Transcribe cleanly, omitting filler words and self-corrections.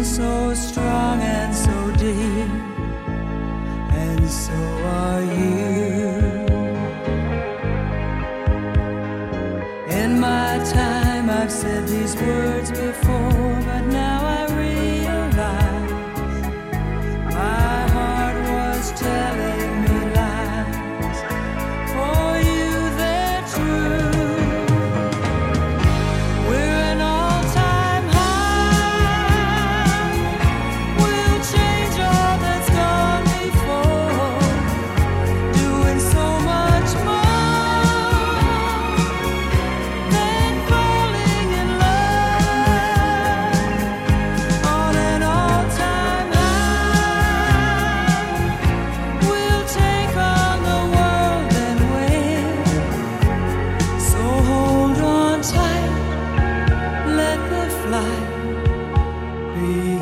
so strong and so deep, and so are you. In my time I've said these words before, but now I realize my heart was telling me lies. For you they're true. We're an all-time high. We'll change all that's gone before, doing so much more than falling in love. On an all-time high, we'll take on the world and win. So hold on tight, let the flight begin.